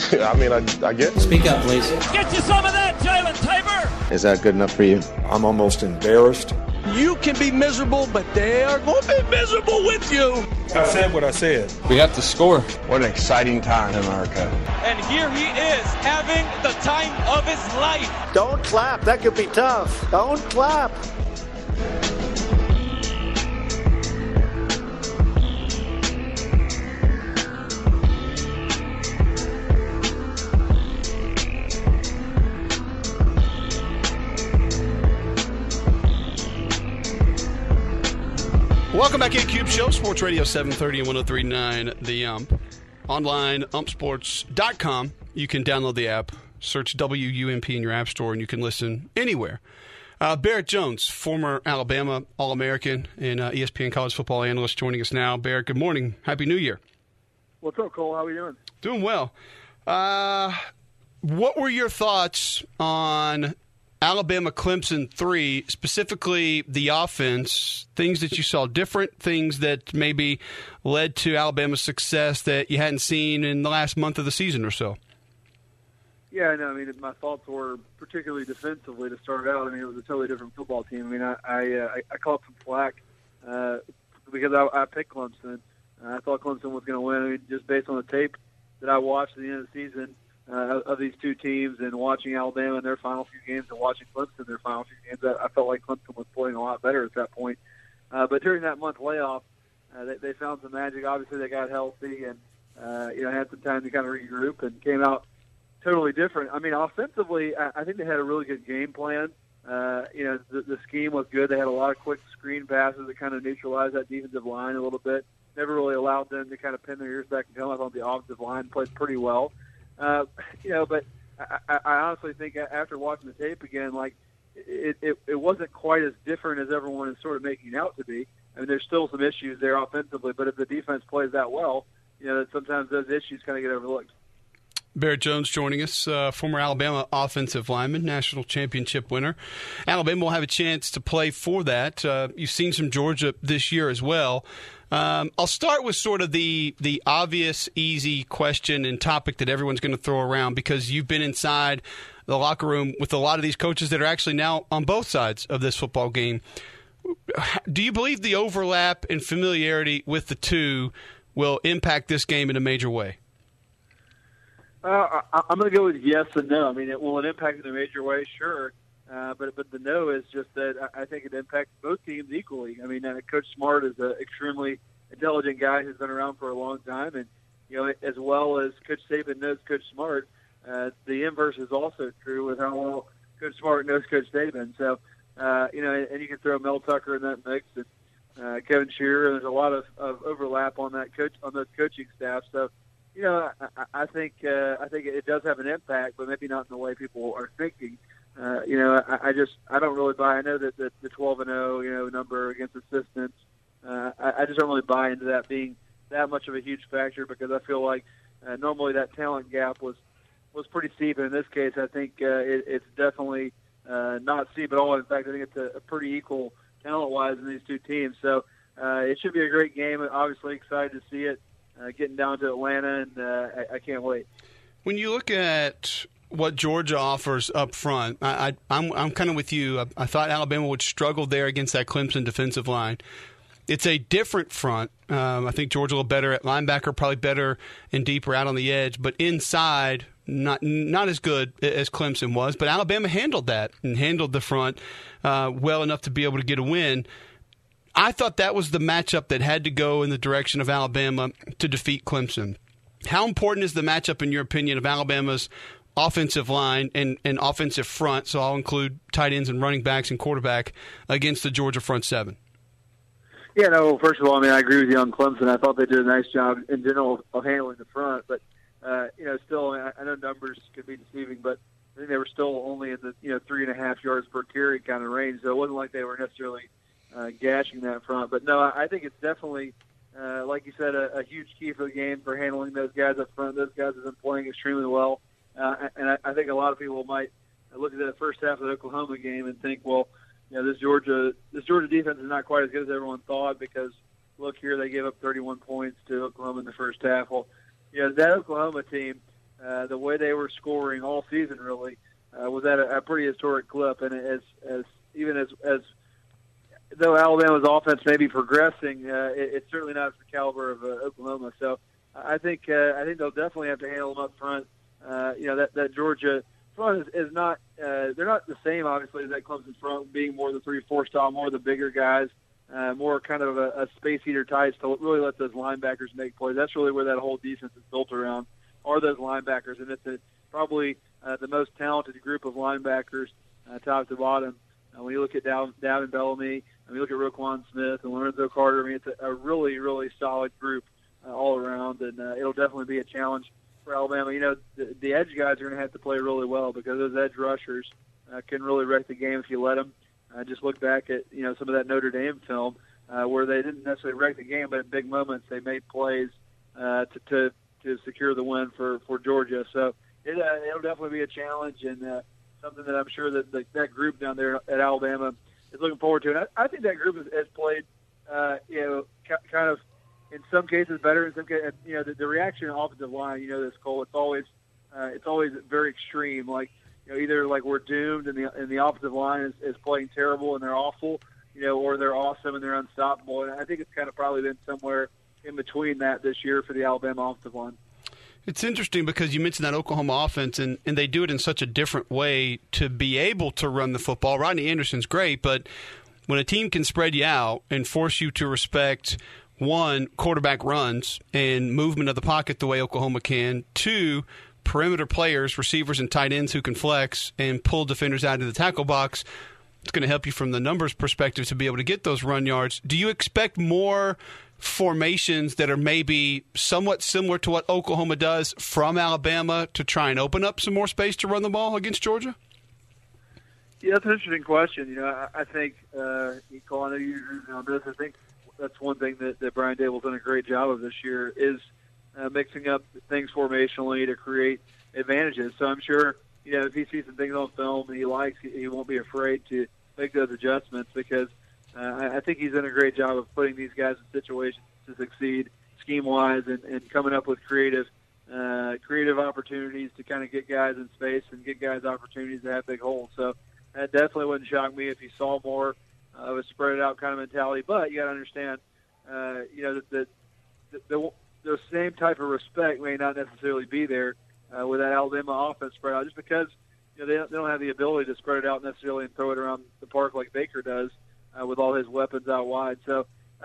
I mean, I get it. Speak up, please. Get you some of that, Jalen Tabor. Is that good enough for you? I'm almost embarrassed. You can be miserable, but they are going to be miserable with you. I said what I said. We have to score. What an exciting time in America. And here he is, having the time of his life. Don't clap. That could be tough. Don't clap. Welcome back in Cube Show, Sports Radio 730 and 103.9 The Ump. Online, umpsports.com. You can download the app, search WUMP in your app store, and you can listen anywhere. Barrett Jones, former Alabama All-American and ESPN college football analyst, joining us now. Barrett, good morning. Happy New Year. What's up, Cole? How are you doing? Doing well. What were your thoughts on Alabama Clemson 3, specifically the offense, things that you saw different, things that maybe led to Alabama's success that you hadn't seen in the last month of the season or so? Yeah, I mean, my thoughts were particularly defensively to start out. I mean, it was a totally different football team. I mean, I caught some flack because I picked Clemson. I thought Clemson was going to win. I mean, just based on the tape that I watched at the end of the season, of these two teams, and watching Alabama in their final few games and watching Clemson in their final few games, I felt like Clemson was playing a lot better at that point. But during that month layoff, they found some magic. Obviously, they got healthy and had some time to kind of regroup and came out totally different. I mean, offensively, I think they had a really good game plan. The scheme was good. They had a lot of quick screen passes that kind of neutralized that defensive line a little bit. Never really allowed them to kind of pin their ears back and come. I thought the offensive line played pretty well. But I honestly think after watching the tape again, like it wasn't quite as different as everyone is sort of making it out to be. I mean, there's still some issues there offensively, but if the defense plays that well, sometimes those issues kind of get overlooked. Barrett Jones joining us, former Alabama offensive lineman, national championship winner. Alabama will have a chance to play for that. You've seen some Georgia this year as well. I'll start with sort of the obvious, easy question and topic that everyone's going to throw around because you've been inside the locker room with a lot of these coaches that are actually now on both sides of this football game. Do you believe the overlap and familiarity with the two will impact this game in a major way? I'm going to go with yes and no. I mean, will it impact in a major way? Sure. But the no is just that I think it impacts both teams equally. I mean, Coach Smart is an extremely intelligent guy who's been around for a long time, and as well as Coach Saban knows Coach Smart, the inverse is also true with how well Coach Smart knows Coach Saban. So, and you can throw Mel Tucker in that mix and Kevin Shearer. There's a lot of overlap on those coaching staff. So, I think it does have an impact, but maybe not in the way people are thinking. I don't really buy. I know that the 12-0, number against assistants. I just don't really buy into that being that much of a huge factor because I feel like normally that talent gap was pretty steep. And in this case, I think it's definitely not steep at all. In fact, I think it's a pretty equal talent-wise in these two teams. So it should be a great game. Obviously, excited to see it getting down to Atlanta, and I can't wait. When you look at what Georgia offers up front, I'm kind of with you. I thought Alabama would struggle there against that Clemson defensive line. It's a different front. I think Georgia a little better at linebacker, probably better and deeper out on the edge, but inside not as good as Clemson was. But Alabama handled that and handled the front well enough to be able to get a win. I thought that was the matchup that had to go in the direction of Alabama to defeat Clemson. How important is the matchup, in your opinion, of Alabama's offensive line and offensive front, so I'll include tight ends and running backs and quarterback, against the Georgia front seven? Yeah, no, first of all, I mean, I agree with you on Clemson. I thought they did a nice job in general of handling the front, but, still, I know numbers could be deceiving, but I think they were still only in the, 3.5 yards per carry kind of range, so it wasn't like they were necessarily gashing that front. But, no, I think it's definitely, like you said, a huge key for the game for handling those guys up front. Those guys have been playing extremely well. And I think a lot of people might look at the first half of the Oklahoma game and think, well, this Georgia defense is not quite as good as everyone thought because, look here, they gave up 31 points to Oklahoma in the first half. Well, that Oklahoma team, the way they were scoring all season really was at a pretty historic clip. And as though Alabama's offense may be progressing, it's certainly not the caliber of Oklahoma. So I think they'll definitely have to handle them up front. That Georgia front is not they're not the same obviously as that Clemson front, being more the 3-4 style, more the bigger guys, more kind of a space eater types to really let those linebackers make plays. That's really where that whole defense is built around, are those linebackers, and it's probably the most talented group of linebackers top to bottom. When you look at Davin Bellamy, and you look at Roquan Smith and Lorenzo Carter, I mean, it's a really, really solid group all around, and it'll definitely be a challenge for Alabama. The edge guys are going to have to play really well because those edge rushers can really wreck the game if you let them. Just look back at some of that Notre Dame film where they didn't necessarily wreck the game, but in big moments they made plays to secure the win for Georgia. So it'll definitely be a challenge and something that I'm sure that group down there at Alabama is looking forward to. And I think that group has played, kind of in some cases better. In some cases, the reaction on offensive line, this, Cole, it's always very extreme. Like, either like we're doomed and the offensive line is playing terrible and they're awful, or they're awesome and they're unstoppable. And I think it's kind of probably been somewhere in between that this year for the Alabama offensive line. It's interesting because you mentioned that Oklahoma offense, and they do it in such a different way to be able to run the football. Rodney Anderson's great, but when a team can spread you out and force you to respect, one, quarterback runs and movement of the pocket the way Oklahoma can, two, perimeter players, receivers and tight ends who can flex and pull defenders out of the tackle box, it's going to help you from the numbers perspective to be able to get those run yards. Do you expect more formations that are maybe somewhat similar to what Oklahoma does from Alabama to try and open up some more space to run the ball against Georgia? Yeah, that's an interesting question. I think, Cole, I know you agree on this. I think that's one thing that Brian Dable's done a great job of this year is mixing up things formationally to create advantages. So I'm sure, if he sees some things on film that he likes, he won't be afraid to make those adjustments because I think he's done a great job of putting these guys in situations to succeed scheme-wise and coming up with creative opportunities to kind of get guys in space and get guys opportunities to have big holes. So that definitely wouldn't shock me if you saw more of a spread-out kind of mentality. But you got to understand, the same type of respect may not necessarily be there with that Alabama offense spread out just because they don't have the ability to spread it out necessarily and throw it around the park like Baker does. With all his weapons out wide. So,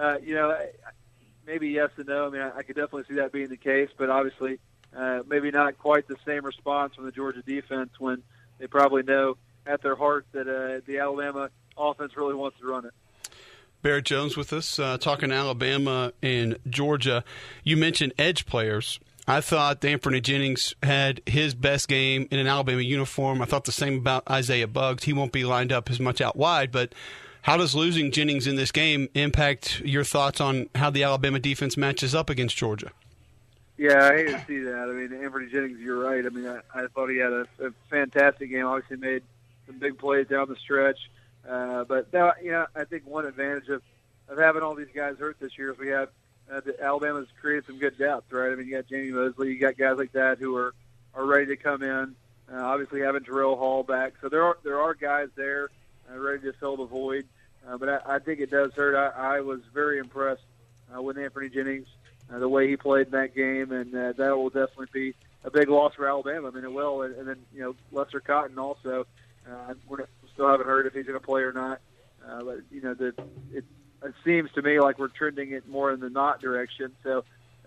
maybe yes and no. I mean, I could definitely see that being the case, but obviously maybe not quite the same response from the Georgia defense when they probably know at their heart that the Alabama offense really wants to run it. Barrett Jones with us, talking Alabama and Georgia. You mentioned edge players. I thought Anthony Jennings had his best game in an Alabama uniform. I thought the same about Isaiah Buggs. He won't be lined up as much out wide, but how does losing Jennings in this game impact your thoughts on how the Alabama defense matches up against Georgia? Yeah, I hate to see that. I mean, Anthony Jennings, you're right. I mean, I thought he had a fantastic game. Obviously made some big plays down the stretch. But I think one advantage of having all these guys hurt this year is we have Alabama's created some good depth, right? I mean, you got Jamie Mosley, you got guys like that who are ready to come in. Obviously having Terrell Hall back. So there are guys there ready to fill the void. But I think it does hurt. I was very impressed with Anthony Jennings, the way he played in that game, and that will definitely be a big loss for Alabama. I mean, it will. And then, Lester Cotton also. We still haven't heard if he's going to play or not. But, it seems to me like we're trending it more in the not direction. So,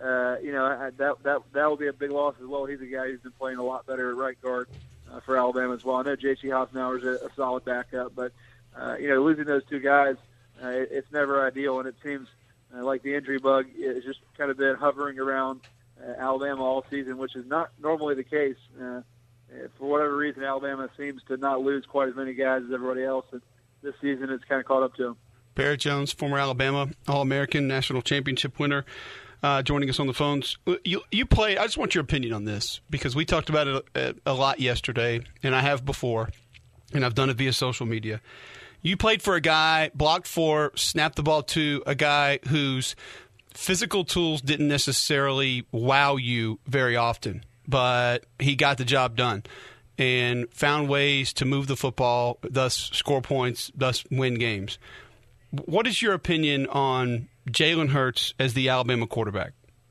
that will be a big loss as well. He's a guy who's been playing a lot better at right guard for Alabama as well. I know J.C. Hoffenauer is a solid backup, but, losing those two guys, it's never ideal, and it seems like the injury bug is just kind of been hovering around Alabama all season, which is not normally the case. For whatever reason, Alabama seems to not lose quite as many guys as everybody else, and this season it's kind of caught up to them. Barrett Jones, former Alabama All-American, national championship winner, joining us on the phones. You play. I just want your opinion on this because we talked about it a lot yesterday, and I have before, and I've done it via social media. You played for a guy, blocked for, snapped the ball to a guy whose physical tools didn't necessarily wow you very often. but he got the job done and found ways to move the football, thus score points, thus win games. What is your opinion on Jalen Hurts as the Alabama quarterback?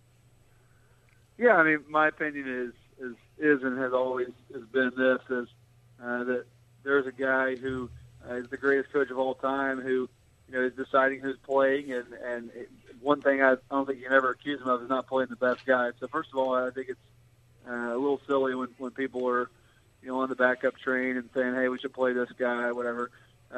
Yeah, I mean, my opinion is and has always been this: is that there's a guy who is the greatest coach of all time, who is deciding who's playing, and one thing I don't think you can ever accuse him of is not playing the best guy. So first of all, I think it's a little silly when people are on the backup train and saying, hey, we should play this guy, whatever.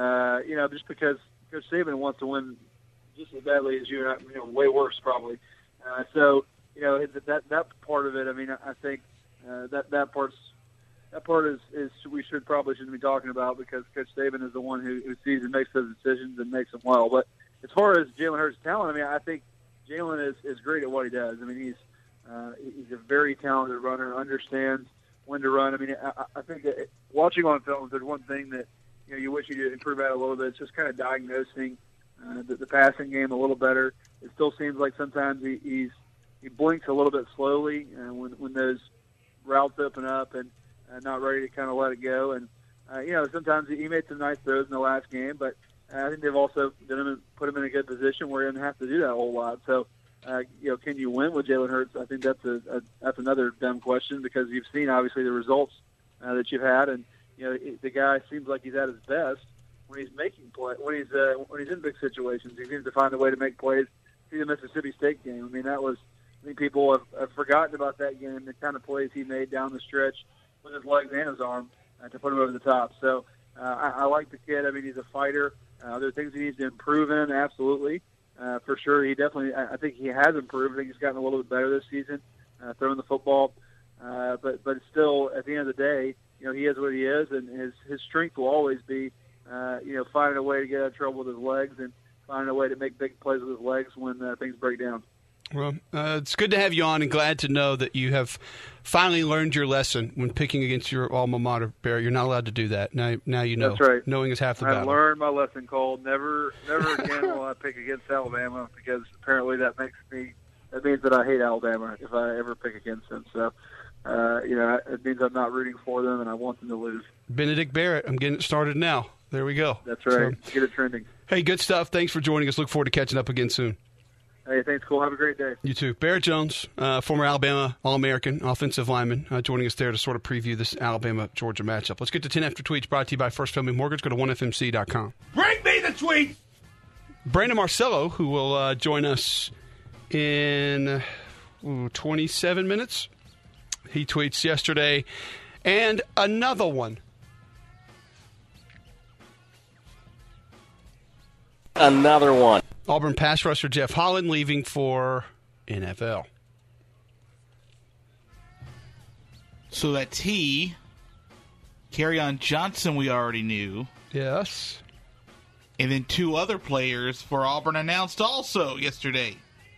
Just because Coach Saban wants to win just as badly as you, way worse probably. So that part of it, I mean, I think that part is we shouldn't be talking about, because Coach Saban is the one who sees and makes those decisions and makes them well. But as far as Jalen Hurts' talent, I mean, I think Jalen is great at what he does. I mean, he's a very talented runner, understands when to run. I mean, I think that watching on film, if there's one thing that you wish you could improve at a little bit, it's just kind of diagnosing the passing game a little better. It still seems like sometimes he blinks a little bit slowly when those routes open up and not ready to kind of let it go. And sometimes he made some nice throws in the last game, but I think they've also put him in a good position where he doesn't have to do that a whole lot. So, can you win with Jalen Hurts? I think that's another dumb question, because you've seen obviously the results that you've had, and the guy seems like he's at his best when he's making play, when he's in big situations. He seems to find a way to make plays. See the Mississippi State game. I mean, I think people have forgotten about that game, the kind of plays he made down the stretch with his legs and his arm to put him over the top. So I like the kid. I mean, he's a fighter. There are things he needs to improve in, absolutely. For sure, I think he has improved. I think he's gotten a little bit better this season, throwing the football. But still, at the end of the day, he is what he is, and his strength will always be, finding a way to get out of trouble with his legs and finding a way to make big plays with his legs when things break down. Well, it's good to have you on, and glad to know that you have finally learned your lesson when picking against your alma mater, Barry. You're not allowed to do that. Now you know. That's right. Knowing is half the battle. I learned my lesson, Cole. Never again will I pick against Alabama, because apparently that means that I hate Alabama if I ever pick against them. So, it means I'm not rooting for them, and I want them to lose. Benedict Barrett, I'm getting it started now. There we go. That's right. So, get it trending. Hey, good stuff. Thanks for joining us. Look forward to catching up again soon. Hey, thanks, Cole. Have a great day. You too. Barrett Jones, former Alabama All-American offensive lineman, joining us there to sort of preview this Alabama-Georgia matchup. Let's get to 10 After Tweets, brought to you by First Family Mortgage. Go to 1FMC.com. Bring me the tweet! Brandon Marcello, who will join us in 27 minutes. He tweets yesterday, and another one. Another one. Auburn pass rusher Jeff Holland leaving for NFL. So that's he. Kerryon Johnson we already knew. Yes. And then two other players for Auburn announced also yesterday.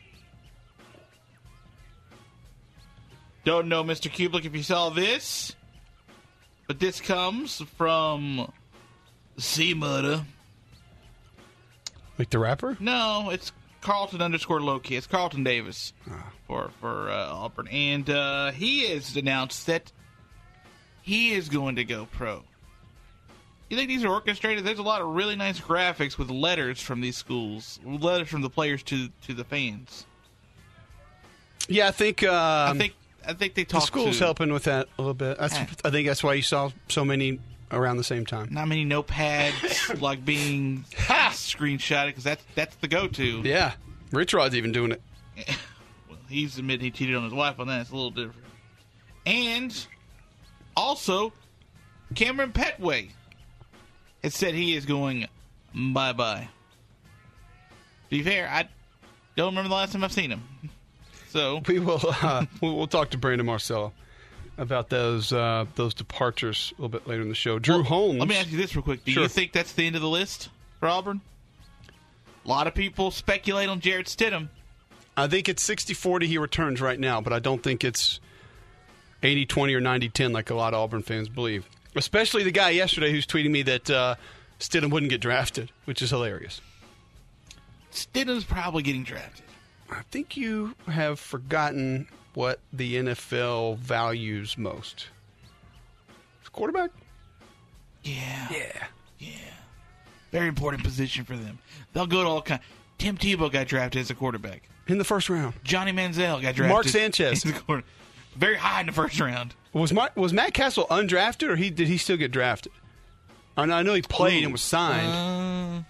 Don't know, Mr. Kublik, if you saw this, but this comes from C-Mudda. Like the rapper? No, it's Carlton _Loki. It's Carlton Davis for Auburn. And he has announced that he is going to go pro. You think these are orchestrated? There's a lot of really nice graphics with letters from these schools, letters from the players to the fans. Yeah, I think they talk. The school's helping with that a little bit. I think that's why you saw so many around the same time. Not many notepads like being screenshotted, because that's the go-to. Yeah, Rich Rod's even doing it. Well, he's admitted he cheated on his wife on that. It's a little different. And also, Cameron Petway has said he is going bye-bye. To be fair, I don't remember the last time I've seen him. So we will we'll talk to Brandon Marcello about those departures a little bit later in the show. Drew Holmes. Let me ask you this real quick. Do you think that's the end of the list for Auburn? A lot of people speculate on Jarrett Stidham. I think it's 60-40 he returns right now, but I don't think it's 80-20 or 90-10 like a lot of Auburn fans believe. Especially the guy yesterday who's tweeting me that Stidham wouldn't get drafted, which is hilarious. Stidham's probably getting drafted. I think you have forgotten what the NFL values most? Quarterback? Yeah. Very important position for them. They'll go to all kinds. Tim Tebow got drafted as a quarterback. In the first round. Johnny Manziel got drafted. Mark Sanchez. Very high in the first round. Was Matt Castle undrafted, or did he still get drafted? I know he played and was signed.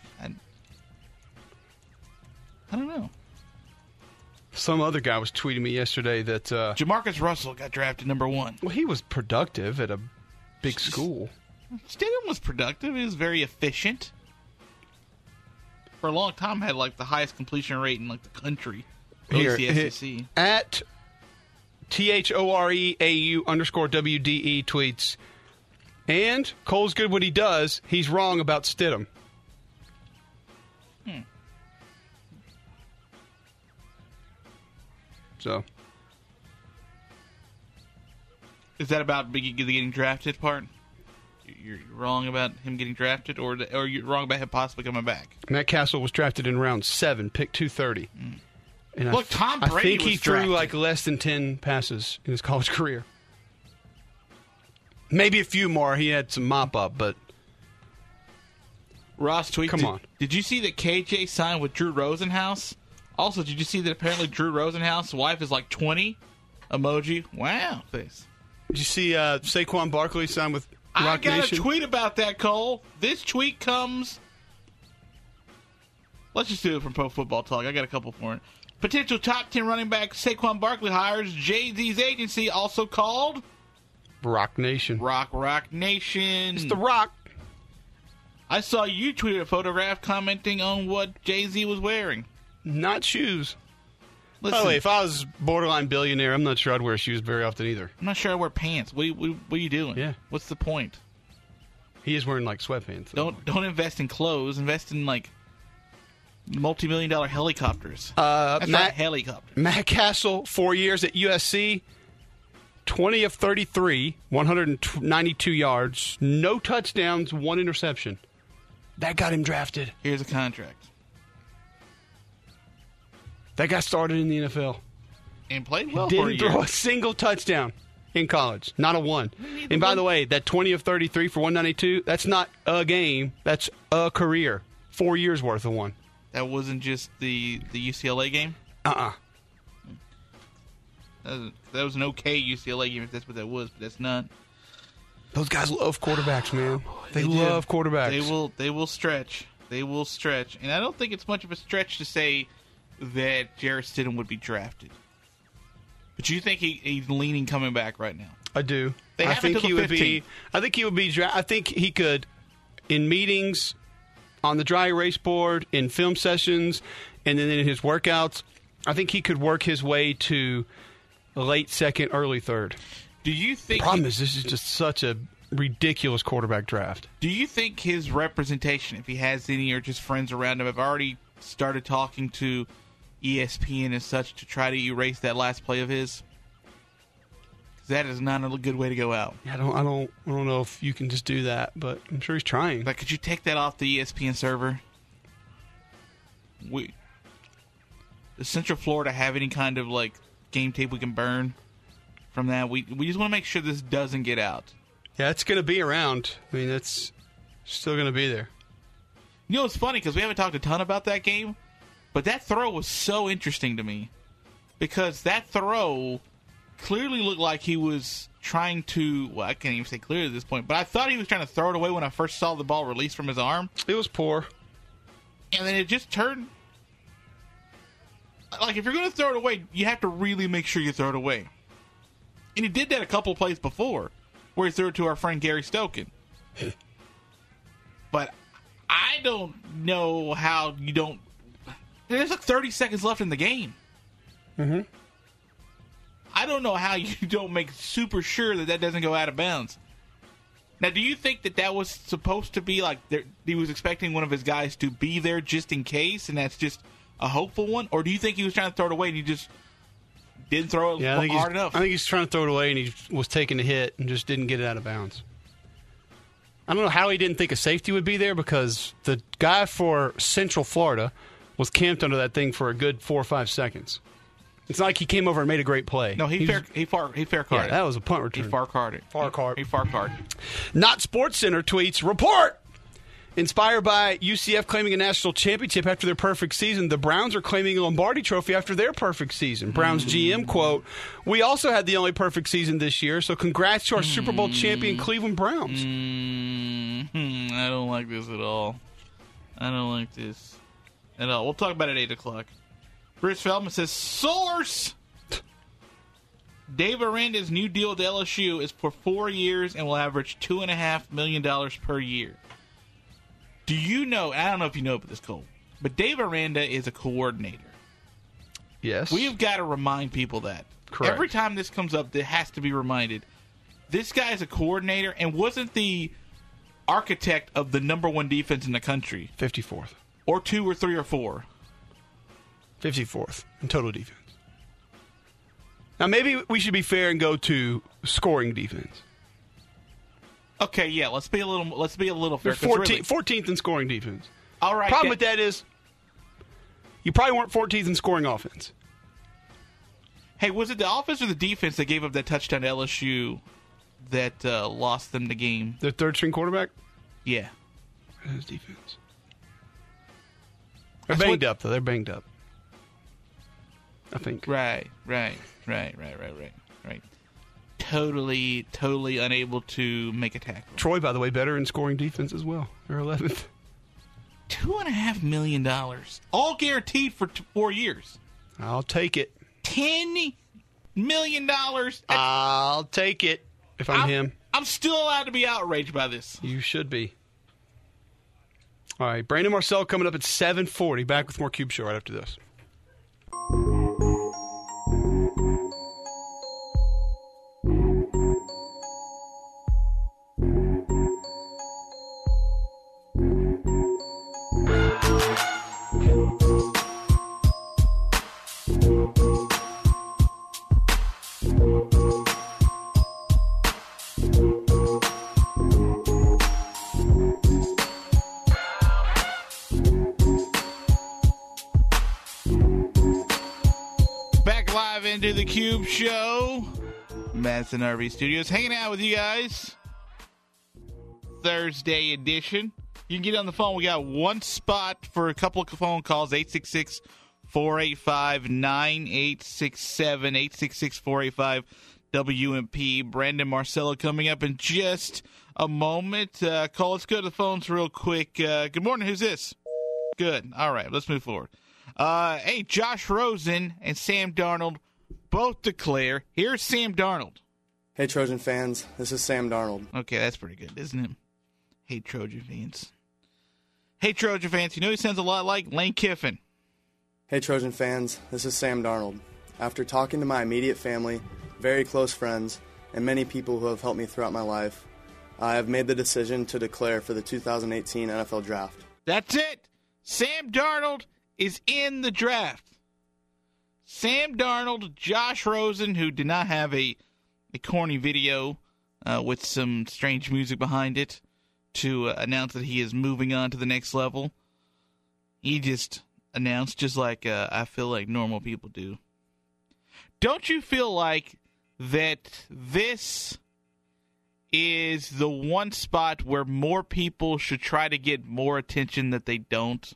I don't know. Some other guy was tweeting me yesterday that... Jamarcus Russell got drafted number 1. Well, he was productive at a big school. Stidham was productive. He was very efficient. For a long time, had like the highest completion rate in like the country. Here, the SEC. At THOREAU_WDE tweets, and Cole's good what he does. He's wrong about Stidham. So, is that about the getting drafted part? You're wrong about him getting drafted, or you're wrong about him possibly coming back? Matt Castle was drafted in round 7, pick 230. And look, Tom Brady I think he was threw drafted. like less than 10 passes in his college career. Maybe a few more. He had some mop-up, but... Ross tweeted, Come on. Did you see that KJ signed with Drew Rosenhaus? Also, did you see that apparently Drew Rosenhaus' wife is like 20? Emoji. Wow. Face. Did you see Saquon Barkley signed with Rock I got Nation? a tweet about that, Cole. This tweet comes... Let's just do it from Pro Football Talk. I got a couple for it. Potential top 10 running back Saquon Barkley hires Jay-Z's agency, also called... Rock Nation. Rock Nation. It's the Rock. I saw you tweeted a photograph commenting on what Jay-Z was wearing. Not shoes. Listen, By the way, if I was borderline billionaire, I'm not sure I'd wear shoes very often either. I'm not sure I wear pants. What are you doing? Yeah. What's the point? He is wearing like sweatpants. Though. Don't invest in clothes. Invest in like multi-million-dollar helicopters. That's not helicopters. Matt Castle, 4 years at USC, 20 of 33, 192 yards, no touchdowns, 1 interception. That got him drafted. Here's a contract. That guy started in the NFL. And played well for a Didn't year. throw a single touchdown in college. Not a one. And by the way, that 20 of 33 for 192, that's not a game. That's a career. 4 years worth of one. That wasn't just the UCLA game? Uh-uh. That was an okay UCLA game if that's what that was, but that's not. Those guys love quarterbacks, man. They do. love quarterbacks. They will stretch. They will stretch. And I don't think it's much of a stretch to say that Jarrett Stidham would be drafted. But you think he's leaning coming back right now? I do. They have until the 15th. I think he would be. I think he could, in meetings, on the dry erase board, in film sessions, and then in his workouts. I think he could work his way to late second, early third. Do you think? The problem is this is just such a ridiculous quarterback draft. Do you think his representation, if he has any, or just friends around him, have already started talking to ESPN and such to try to erase that last play of his? That is not a good way to go out. I don't know if you can just do that, but I'm sure he's trying. Like, could you take that off the ESPN server? Does Central Florida have any kind of like game tape we can burn from that? We just want to make sure this doesn't get out. Yeah, it's going to be around. I mean, it's still going to be there. You know, it's funny because we haven't talked a ton about that game, but that throw was so interesting to me because that throw clearly looked like he was trying to, well, I can't even say clearly at this point, but I thought he was trying to throw it away when I first saw the ball released from his arm. It was poor. And then it just turned. Like, if you're going to throw it away, you have to really make sure you throw it away. And he did that a couple of plays before, where he threw it to our friend Gary Stokin. But I don't know how you don't. There's like 30 seconds left in the game. Mm-hmm. I don't know how you don't make super sure that doesn't go out of bounds. Now, do you think that was supposed to be like he was expecting one of his guys to be there just in case, and that's just a hopeful one? Or do you think he was trying to throw it away and he just didn't throw it hard enough? I think he's trying to throw it away and he was taking a hit and just didn't get it out of bounds. I don't know how he didn't think a safety would be there because the guy for Central Florida was camped under that thing for a good 4 or 5 seconds. It's not like he came over and made a great play. No, he fair carded. Yeah, that was a punt return. He far carded. He far carded. Not Sports Center tweets, report! Inspired by UCF claiming a national championship after their perfect season, the Browns are claiming a Lombardi trophy after their perfect season. Browns GM, quote, we also had the only perfect season this year, so congrats to our Super Bowl champion Cleveland Browns. I don't like this at all. I don't like this at all. We'll talk about it at 8 o'clock. Bruce Feldman says, source! Dave Aranda's new deal to LSU is for 4 years and will average $2.5 million per year. Do you know, I don't know if you know about this, Cole, but Dave Aranda is a coordinator. Yes. We've got to remind people that. Correct. Every time this comes up, it has to be reminded. This guy is a coordinator and wasn't the architect of the number one defense in the country. 54th. Or 2 or 3 or 4. 54th in total defense. Now, maybe we should be fair and go to scoring defense. Okay, yeah, let's be a little fair. 14th in scoring defense. All right. Problem with that is you probably weren't 14th in scoring offense. Hey, was it the offense or the defense that gave up that touchdown to LSU that lost them the game? The third-string quarterback? Yeah. That was defense. They're banged up, though. They're banged up. I think. Right. Totally unable to make a tackle. Troy, by the way, better in scoring defense as well. They're 11th. $2.5 million. All guaranteed for 4 years. I'll take it. $10 million. I'll take it if I'm him. I'm still allowed to be outraged by this. You should be. All right, Brandon Marcel coming up at 7:40. Back with more Cube Show right after this. Into the Cube Show. Madison RV Studios hanging out with you guys. Thursday edition. You can get on the phone. We got one spot for a couple of phone calls. 866-485-9867. 866-485-WMP. Brandon Marcello coming up in just a moment. Cole, let's go to the phones real quick. Good morning. Who's this? Good. All right. Let's move forward. Hey, Josh Rosen and Sam Darnold both declare. Here's Sam Darnold. Hey, Trojan fans. This is Sam Darnold. Okay, that's pretty good, isn't it? Hey, Trojan fans. Hey, Trojan fans. You know he sounds a lot like Lane Kiffin. Hey, Trojan fans. This is Sam Darnold. After talking to my immediate family, very close friends, and many people who have helped me throughout my life, I have made the decision to declare for the 2018 NFL Draft. That's it. Sam Darnold is in the draft. Sam Darnold, Josh Rosen, who did not have a corny video with some strange music behind it to announce that he is moving on to the next level. He just announced, just like I feel like normal people do. Don't you feel like that this is the one spot where more people should try to get more attention that they don't?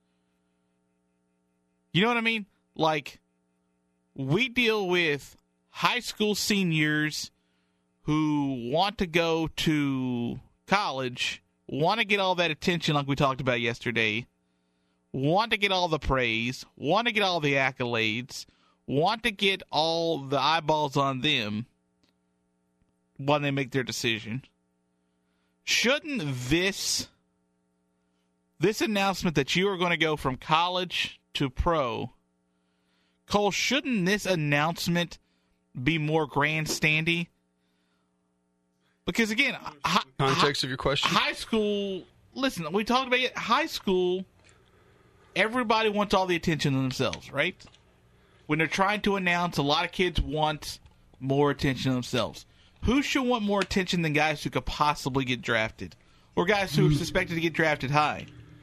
You know what I mean? Like, we deal with high school seniors who want to go to college, want to get all that attention like we talked about yesterday, want to get all the praise, want to get all the accolades, want to get all the eyeballs on them when they make their decision. Shouldn't this announcement that you are going to go from college to pro, Cole, shouldn't this announcement be more grandstandy? Because, again, context of your question? High school, listen, we talked about it. High school, everybody wants all the attention to themselves, right? When they're trying to announce, a lot of kids want more attention to themselves. Who should want more attention than guys who could possibly get drafted? Or guys who are suspected to get drafted high?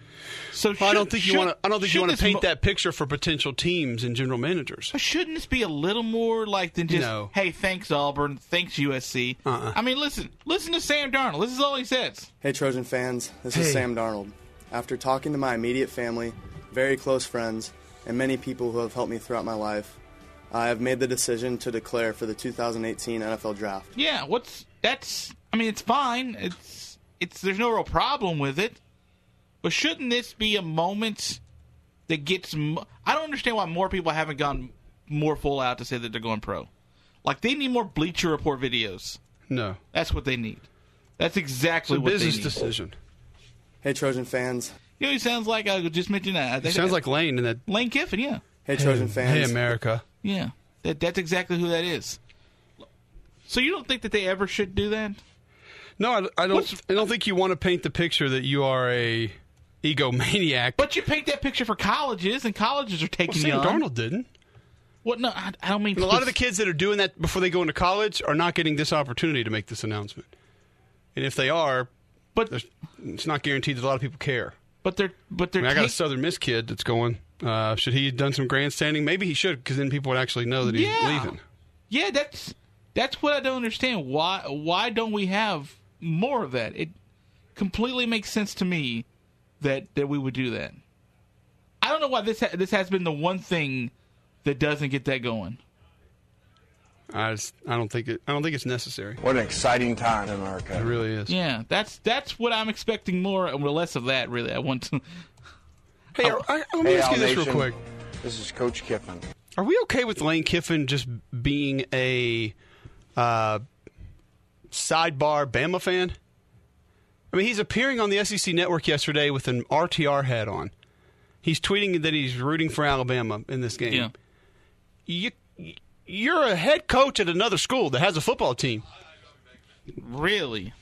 So I don't think you want to paint that. that picture for potential teams and general managers. But shouldn't this be a little more like than just, No. hey, thanks Auburn, thanks USC? I mean, listen to Sam Darnold. This is all he says. Hey, Trojan fans, this is Sam Darnold. After talking to my immediate family, very close friends, and many people who have helped me throughout my life, I have made the decision to declare for the 2018 NFL Draft. Yeah, it's fine. There's no real problem with it. But shouldn't this be a moment that gets... I don't understand why more people haven't gone more full out to say that they're going pro. Like, they need more Bleacher Report videos. No. That's what they need. That's exactly what they need. It's a business decision. Hey, Trojan fans. You know, he sounds like, I just mentioned that. He sounds like Lane in that. Lane Kiffin, yeah. Hey, Trojan fans. Hey, America. Yeah. That's exactly who that is. So you don't think that they ever should do that? No, I don't think you want to paint the picture that you are a egomaniac. But you paint that picture for colleges, and colleges are taking you on. Sam Darnold didn't. What? No, I don't mean... But a lot of the kids that are doing that before they go into college are not getting this opportunity to make this announcement. And if they are, it's not guaranteed that a lot of people care. But they're I got a Southern Miss kid that's going. Should he have done some grandstanding? Maybe he should, because then people would actually know that he's leaving. Yeah, that's what I don't understand. Why don't we have more of that? It completely makes sense to me that we would do that. I don't know why this has been the one thing that doesn't get that going. I don't think it's necessary. What an exciting time in America. It really is. Yeah, that's what I'm expecting more, and less of that. Really, I want to. Hey, let me ask you this real quick. This is Coach Kiffin. Are we okay with Lane Kiffin just being a sidebar Bama fan? I mean, he's appearing on the SEC Network yesterday with an RTR hat on. He's tweeting that he's rooting for Alabama in this game. Yeah. You're a head coach at another school that has a football team. Really?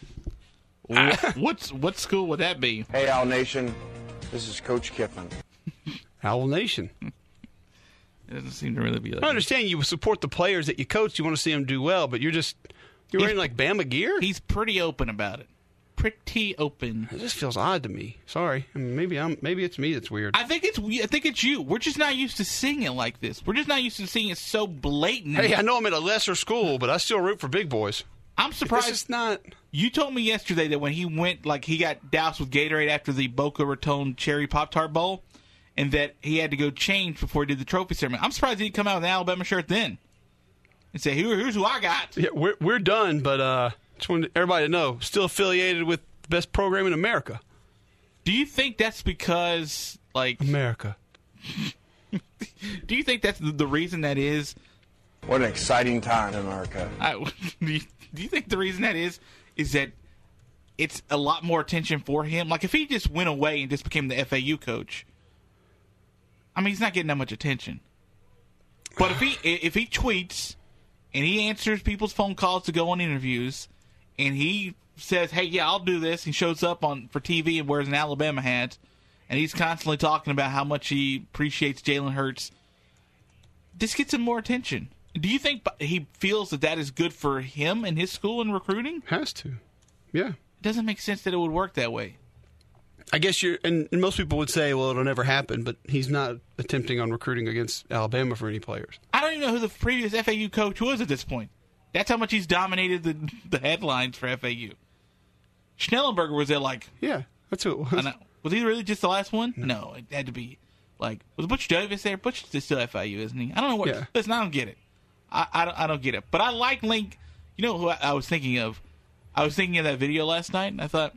What school would that be? Hey, Owl Nation. This is Coach Kiffin. Owl Nation. It doesn't seem to really be like I understand you support the players that you coach. You want to see them do well, but you're wearing like Bama gear? He's pretty open about it. Pretty open. It just feels odd to me. Sorry. I mean, maybe it's me that's weird. I think it's you. We're just not used to seeing it like this. We're just not used to seeing it so blatant. Hey, I know I'm at a lesser school, but I still root for big boys. I'm surprised. This is not. You told me yesterday that when he went, like he got doused with Gatorade after the Boca Raton Cherry Pop-Tart Bowl, and that he had to go change before he did the trophy ceremony. I'm surprised he didn't come out with an Alabama shirt then and say, "Here's who I got." Yeah, we're done, but just wanted everybody to know, still affiliated with the best program in America. Do you think that's because, like... America. Do you think that's the reason that is? What an exciting time in America. Do you think the reason that is that it's a lot more attention for him? Like, if he just went away and just became the FAU coach, I mean, he's not getting that much attention. But if he tweets and he answers people's phone calls to go on interviews, and he says, "Hey, yeah, I'll do this," he shows up for TV and wears an Alabama hat, and he's constantly talking about how much he appreciates Jalen Hurts, this gets him more attention. Do you think he feels that is good for him and his school in recruiting? Has to. Yeah. It doesn't make sense that it would work that way. I guess and most people would say, well, it'll never happen, but he's not attempting on recruiting against Alabama for any players. I don't even know who the previous FAU coach was at this point. That's how much he's dominated the headlines for FAU. Schnellenberger was there like... Yeah, that's who it was. Was he really just the last one? No, it had to be... Like, was Butch Davis there? Butch is still FAU, isn't he? I don't know what... Yeah. Listen, I don't get it. I don't get it. But I like Link... You know who I was thinking of? I was thinking of that video last night, and I thought...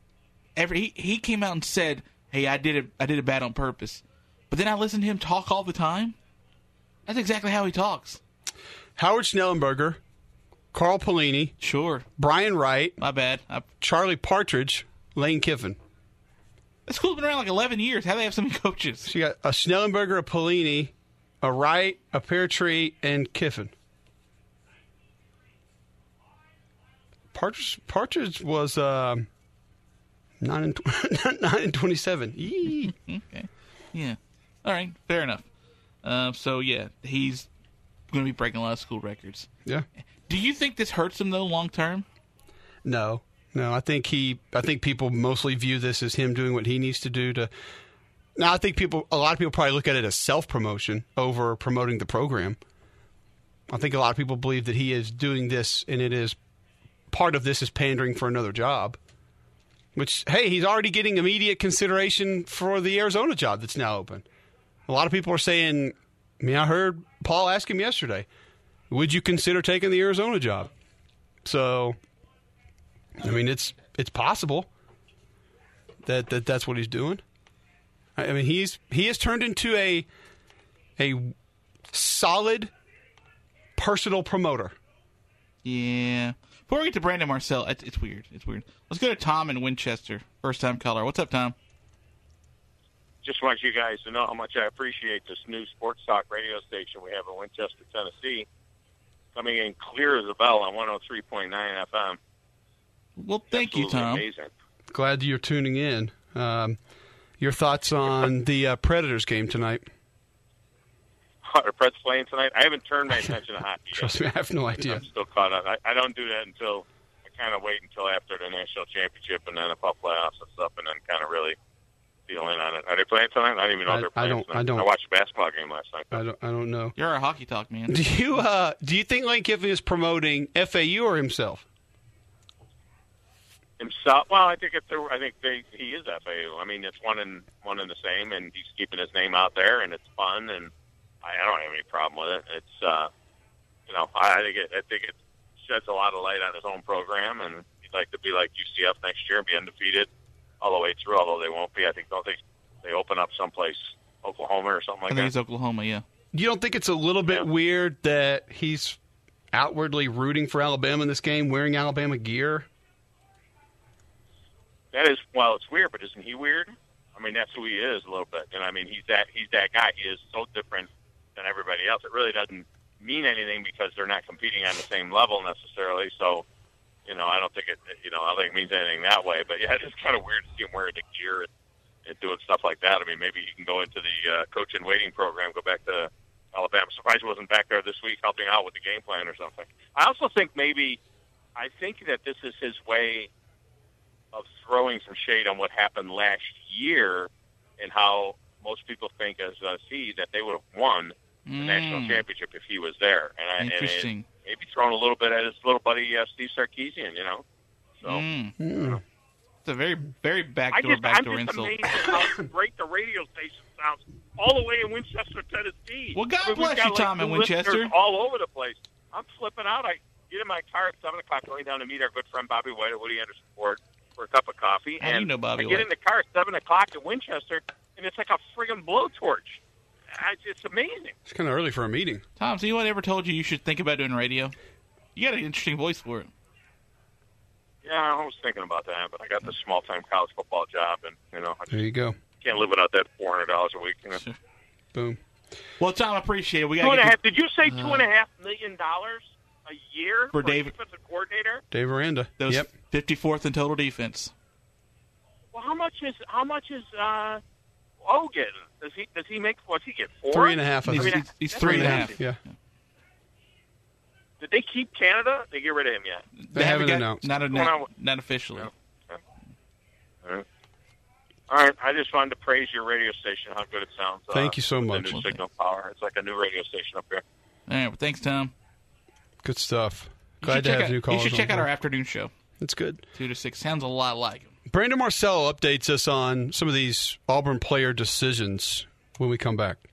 He came out and said, "Hey, I did it bad on purpose." But then I listened to him talk all the time. That's exactly how he talks. Howard Schnellenberger, Carl Pelini, sure, Brian Wright, my bad, Charlie Partridge, Lane Kiffin. That school's been around like 11 years. How do they have so many coaches? So you got a Schnellenberger, a Pelini, a Wright, a Peartree, and Kiffin. Partridge was 9 and 27. Yee. Okay, yeah, all right, fair enough. So yeah, he's going to be breaking a lot of school records. Yeah. Do you think this hurts him though long term? No, No, I think people mostly view this as him doing what he needs to do to. Now, I think a lot of people probably look at it as self-promotion over promoting the program. I think a lot of people believe that he is doing this, and it is part of this is pandering for another job. Which, hey, he's already getting immediate consideration for the Arizona job that's now open. A lot of people are saying, I heard Paul ask him yesterday, would you consider taking the Arizona job? So, I mean, it's possible that's what he's doing. I mean, he has turned into a solid personal promoter. Yeah. Before we get to Brandon Marcel, it's weird. Let's go to Tom in Winchester, first-time caller. What's up, Tom? Just want you guys to know how much I appreciate this new sports talk radio station we have in Winchester, Tennessee, coming in clear as a bell on 103.9 FM. Well, thank you, Tom. Amazing. Glad you're tuning in. Your thoughts on the Predators game tonight? Are Preds playing tonight? I haven't turned my attention to hockey yet. Trust me, I have no idea. I'm still caught up. I don't do that until I kind of wait until after the national championship and then NFL playoffs and stuff, and then kind of really feel in on it. Are they playing tonight? I don't even know if they're playing tonight. I watched a basketball game last night. I don't know. You're a hockey talk man. Do you think Lane Kiffin is promoting FAU or himself? Himself? Well, I think he is FAU. I mean, it's one and the same, and he's keeping his name out there, and it's fun, and I don't have any problem with it. It's I think it sheds a lot of light on his own program, and he'd like to be like UCF next year and be undefeated all the way through. Although they won't be, I think they open up someplace, Oklahoma or something like that. I think it's Oklahoma, yeah. You don't think it's a little bit weird that he's outwardly rooting for Alabama in this game, wearing Alabama gear? That is, well, it's weird, but isn't he weird? I mean, that's who he is a little bit. And I mean, he's that guy. He is so different than everybody else. It really doesn't mean anything because they're not competing on the same level necessarily. So, I don't think it means anything that way. But yeah, it's kind of weird to see him wearing the gear and doing stuff like that. I mean, maybe he can go into the coach in waiting program, go back to Alabama. Surprised he wasn't back there this week helping out with the game plan or something. I also think I think that this is his way of throwing some shade on what happened last year and how most people think as a seed that they would have won the national championship if he was there. Interesting. And maybe throwing a little bit at his little buddy Steve Sarkisian, So it's a very, very backdoor insult. I'm just amazed at how great the radio station sounds all the way in Winchester, Tennessee. Well, God bless you, Tom, in Winchester. All over the place. I'm flipping out. I get in my car at 7 o'clock going down to meet our good friend Bobby White at Woody Anderson Ford for a cup of coffee. How do you know Bobby I get White? in the car at 7 o'clock at Winchester, and it's like a friggin' blowtorch. It's amazing. It's kind of early for a meeting. Tom, so anyone ever told you should think about doing radio? You got an interesting voice for it. Yeah, I was thinking about that, but I got this small-time college football job, and, there you go. Can't live without that $400 a week. Sure. Boom. Well, Tom, I appreciate it. We got Did you say $2.5 million a year for Dave, defensive coordinator? Dave Aranda. That was yep. 54th in total defense. Well, how much is O getting? Does he make? What's he get? 4? 3.5. He's 3.5. Yeah. Did they keep Canada? They get rid of him yet? They haven't announced. Not officially. No. All right. I just wanted to praise your radio station. How good it sounds. Thank you so much. The new signal power. It's like a new radio station up here. All right. Well, thanks, Tom. Good stuff. Glad to have new callers. You should check out our afternoon show. That's good. 2 to 6 sounds a lot like him. Brandon Marcel updates us on some of these Auburn player decisions when we come back.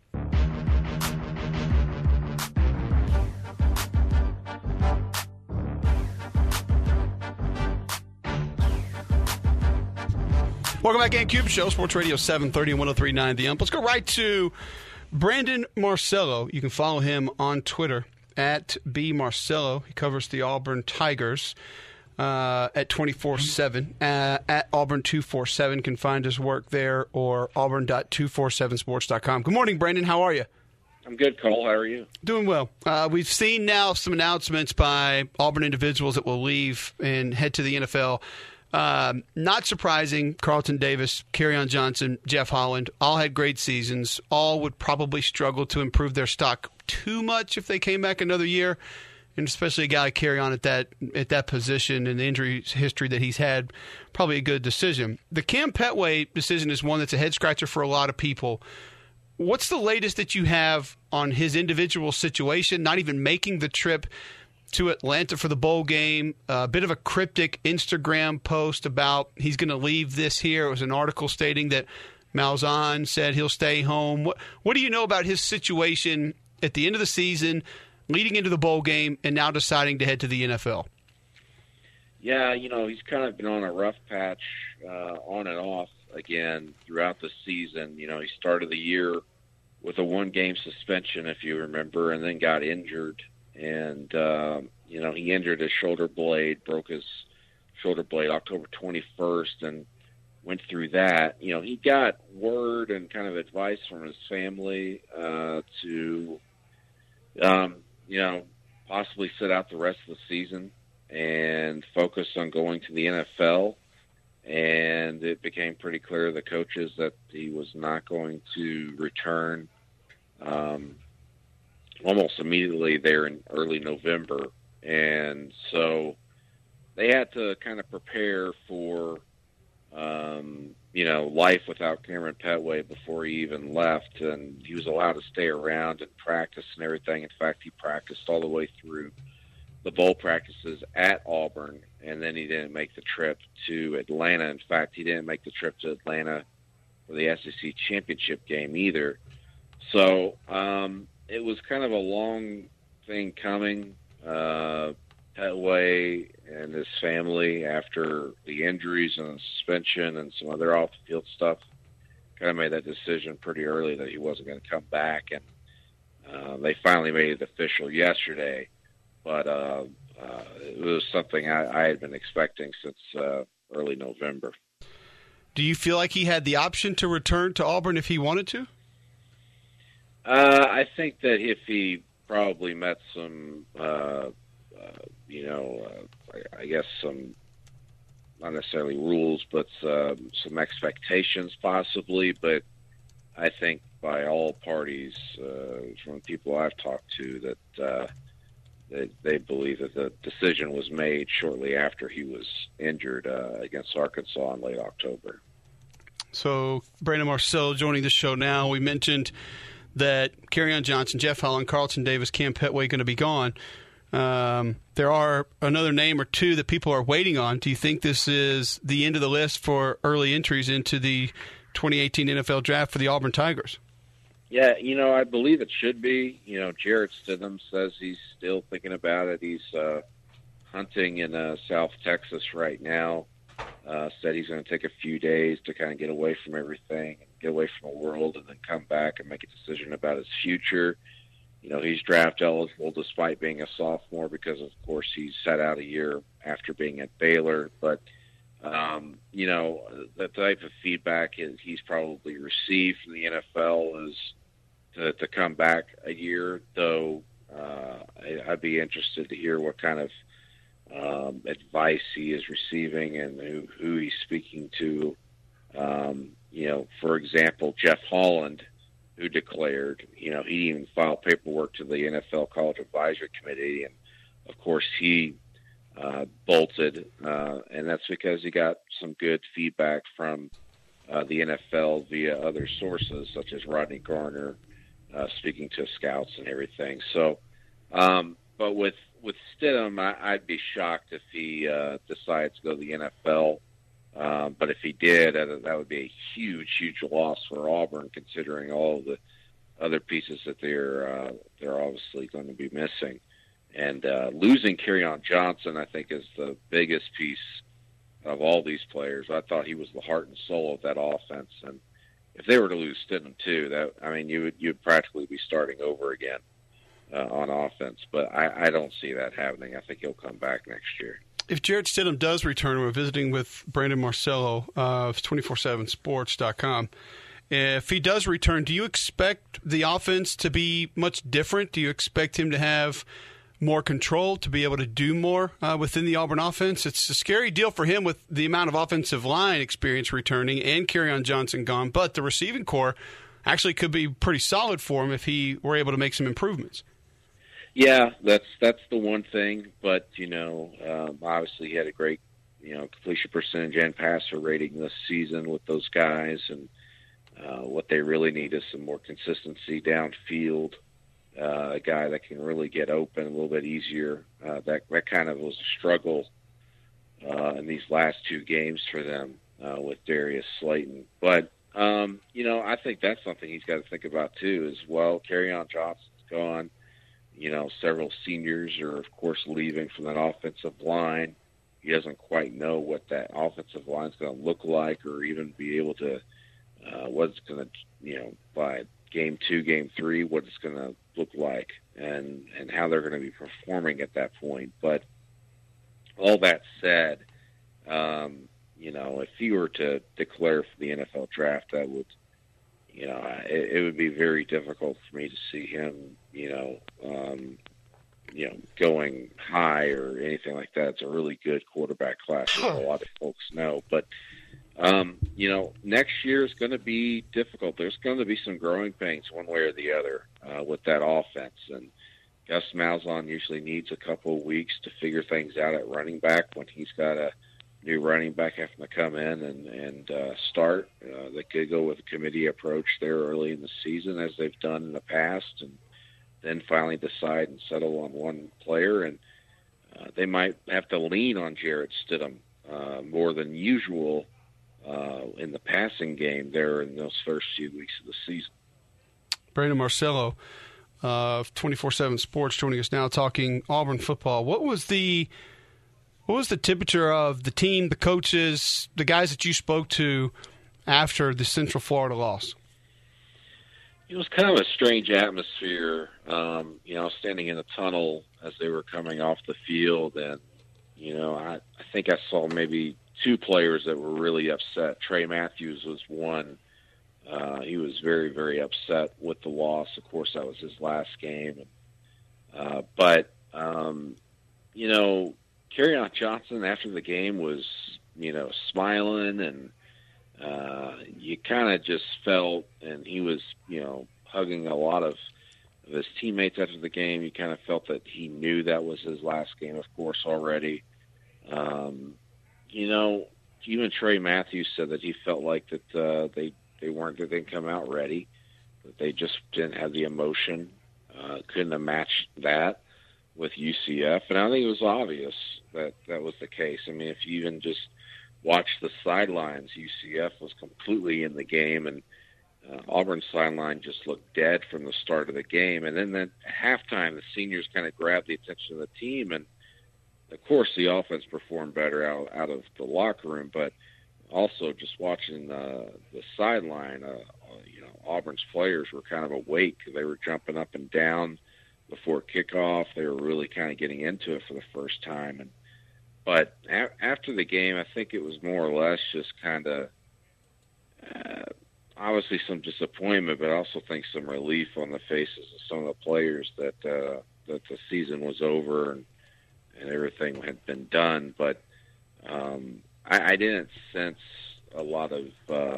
Welcome back, Ant Cube Show, Sports Radio 730 and 103.9 The Ump. Let's go right to Brandon Marcello. You can follow him on Twitter at @BMarcello. He covers the Auburn Tigers at 24/7. At Auburn247 can find his work there, or auburn.247sports.com. Good morning, Brandon. How are you? I'm good, Cole. How are you? Doing well. We've seen now some announcements by Auburn individuals that will leave and head to the NFL. Not surprising, Carlton Davis, Kerryon Johnson, Jeff Holland, all had great seasons. All would probably struggle to improve their stock too much if they came back another year. and especially a guy like Kerryon at that position and the injury history that he's had, probably a good decision. The Cam Petway decision is one that's a head-scratcher for a lot of people. What's the latest that you have on his individual situation, not even making the trip to Atlanta for the bowl game? A bit of a cryptic Instagram post about he's going to leave this year. It was an article stating that Malzahn said he'll stay home. What do you know about his situation at the end of the season, leading into the bowl game, and now deciding to head to the NFL? Yeah, he's kind of been on a rough patch on and off again throughout the season. He started the year with a 1-game suspension, if you remember, and then got injured. And, he injured his shoulder blade, broke his shoulder blade October 21st, and went through that. He got word and kind of advice from his family to, possibly sit out the rest of the season and focus on going to the NFL. And it became pretty clear to the coaches that he was not going to return almost immediately there in early November. And so they had to kind of prepare for, life without Cameron Petway before he even left. And he was allowed to stay around and practice and everything. In fact, he practiced all the way through the bowl practices at Auburn, and then he didn't make the trip to Atlanta. In fact, he didn't make the trip to Atlanta for the SEC championship game either. So it was kind of a long thing coming. Petway and his family, after the injuries and the suspension and some other off-the-field stuff, kind of made that decision pretty early that he wasn't going to come back. And they finally made it official yesterday. But it was something I had been expecting since early November. Do you feel like he had the option to return to Auburn if he wanted to? I think that if he probably met some, I guess some, not necessarily rules, but some expectations possibly. But I think by all parties, from the people I've talked to, that they believe that the decision was made shortly after he was injured against Arkansas in late October. So Brandon Marcello joining the show now. We mentioned that Kerryon Johnson, Jeff Holland, Carlton Davis, Cam Petway going to be gone. There are another name or two that people are waiting on. Do you think this is the end of the list for early entries into the 2018 NFL Draft for the Auburn Tigers? Yeah, I believe it should be. Jarrett Stidham says he's still thinking about it. He's hunting in South Texas right now. Said he's going to take a few days to kind of get away from everything, get away from the world, and then come back and make a decision about his future. He's draft eligible despite being a sophomore because, of course, he's sat out a year after being at Baylor. But, the type of feedback he's probably received from the NFL is to come back a year, though I'd be interested to hear what kind of advice he is receiving and who he's speaking to. For example, Jeff Holland, who declared, he even filed paperwork to the NFL College Advisory Committee, and of course he bolted, and that's because he got some good feedback from the NFL via other sources, such as Rodney Garner, speaking to scouts and everything. So, but with Stidham, I'd be shocked if he decides to go to the NFL. But if he did, that would be a huge, huge loss for Auburn, considering all of the other pieces that they're obviously going to be missing. And losing Kerryon Johnson, I think, is the biggest piece of all these players. I thought he was the heart and soul of that offense. And if they were to lose Stidham too, you'd practically be starting over again on offense. But I don't see that happening. I think he'll come back next year. If Jarrett Stidham does return, we're visiting with Brandon Marcello of 247sports.com. If he does return, do you expect the offense to be much different? Do you expect him to have more control, to be able to do more within the Auburn offense? It's a scary deal for him with the amount of offensive line experience returning and Kerryon Johnson gone, but the receiving core actually could be pretty solid for him if he were able to make some improvements. Yeah, that's the one thing. But obviously he had a great completion percentage and passer rating this season with those guys, and what they really need is some more consistency downfield. A guy that can really get open a little bit easier. That kind of was a struggle in these last two games for them with Darius Slayton. But I think that's something he's got to think about too. As well, Kerryon Johnson's gone. Several seniors are of course leaving from that offensive line. He doesn't quite know what that offensive line is going to look like, or even be able to what it's going to by game 2, game 3, what it's going to look like, and how they're going to be performing at that point. But all that said, if he were to declare for the NFL draft, that would, it would be very difficult for me to see him, going high or anything like that. It's a really good quarterback class, as a lot of folks know. But next year is going to be difficult. There's going to be some growing pains one way or the other with that offense. And Gus Malzahn usually needs a couple of weeks to figure things out at running back when he's got a new running back having to come in and start. They could go with a committee approach there early in the season, as they've done in the past, and then finally decide and settle on one player. And they might have to lean on Jarrett Stidham more than usual in the passing game there in those first few weeks of the season. Brandon Marcello of 24/7 Sports joining us now, talking Auburn football. What was the temperature of the team, the coaches, the guys that you spoke to after the Central Florida loss? It was kind of a strange atmosphere. Standing in the tunnel as they were coming off the field, and I think I saw maybe two players that were really upset. Trey Matthews was one. He was very, very upset with the loss. Of course, that was his last game. But Kerryon Johnson after the game was, smiling, and you kind of just felt, and he was, hugging a lot of his teammates after the game. You kind of felt that he knew that was his last game, of course, already. Even Trey Matthews said that he felt like that they didn't come out ready, that they just didn't have the emotion, couldn't have matched that with UCF. And I think it was obvious that that was the case. I mean, if you even just watch the sidelines, UCF was completely in the game, and Auburn's sideline just looked dead from the start of the game. And then at halftime, the seniors kind of grabbed the attention of the team, and of course the offense performed better out of the locker room, but also just watching the sideline, Auburn's players were kind of awake. They were jumping up and down before kickoff. They were really kind of getting into it for the first time. But after the game, I think it was more or less just kind of obviously some disappointment, but I also think some relief on the faces of some of the players that the season was over and everything had been done. But I didn't sense a lot of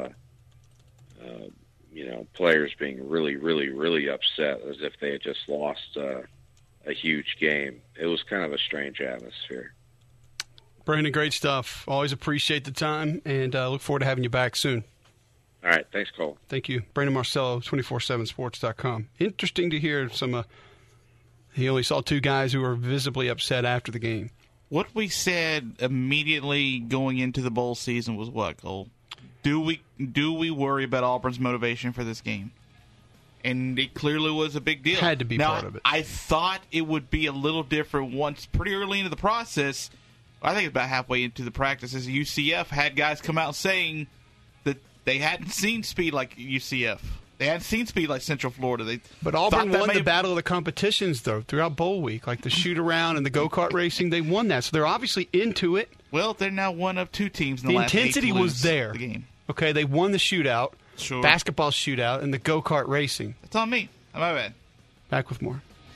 players being really, really, really upset as if they had just lost a huge game. It was kind of a strange atmosphere. Brandon, great stuff. Always appreciate the time, and look forward to having you back soon. All right. Thanks, Cole. Thank you. Brandon Marcello, 247sports.com. Interesting to hear some he only saw two guys who were visibly upset after the game. What we said immediately going into the bowl season was what, Cole? Do we worry about Auburn's motivation for this game? And it clearly was a big deal. Had to be part of it. I thought it would be a little different once pretty early into the process. I think about halfway into the practices, UCF had guys come out saying that they hadn't seen speed like UCF. They hadn't seen speed like Central Florida. But Auburn won the battle of the competitions, though, throughout bowl week. Like the shoot-around and the go-kart racing, they won that. So they're obviously into it. Well, they're now one of two teams in the last 8 to lose intensity was there. The game. Okay, they won the shootout, sure. Basketball shootout, and the go-kart racing. That's on me. My bad. Back with more.